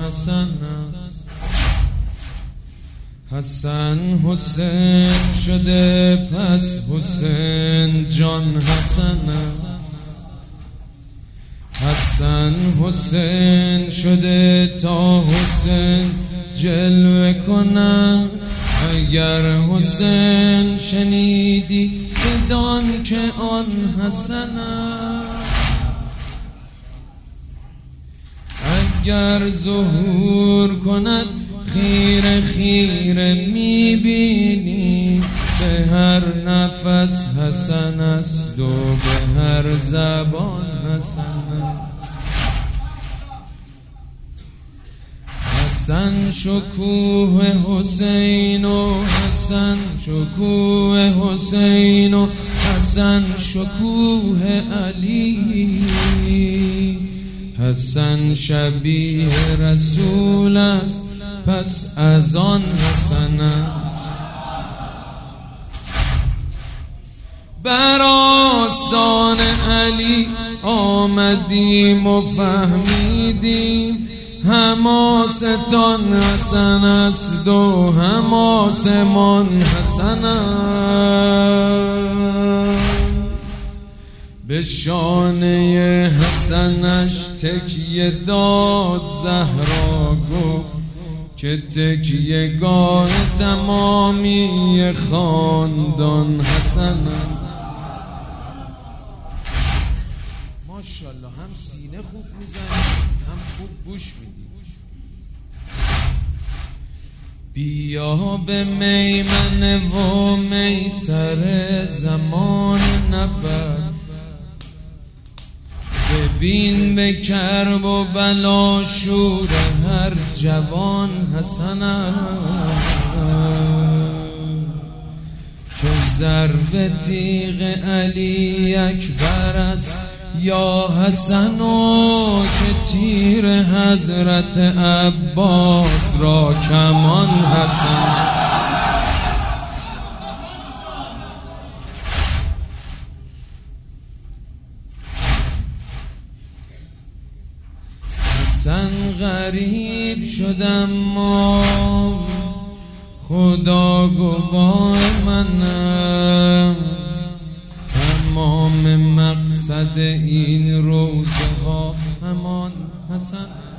حسن است. حسن حسین شده پس حسین جان حسن است. حسن حسین شده تا حسین جلوه کنند. اگر حسین شنیدی بدان که آن حسن است. اگر ظهور کند خیره خیره میبینی، به هر نفس حسن است و به هر زبان حسن است. حسن شکوه حسین و حسن شکوه حسین و حسن شکوه علی. حسن شبیه رسول است پس از آن حسن است. بر آستان علی آمدیم و فهمیدیم، حماستان حسن است و حماسمان حسن است. به شانه حسنش تکیه داد زهرا، گفت که تکیه گاه تمامی خاندان حسن است. ماشاءالله هم سینه خوب میزنی هم خوب گوش میدی. بیا به میمنه و میسر زمان نبرد، ببین به کرب و بلا شور هر جوان حسن است. که ضرب تیغ علی اکبر است یا حسن، و که تیر حضرت عباس را کمان حسن. حسن غریب شدم ما خدا گواه من است. تمام مقصد این روزه ها همان حسن.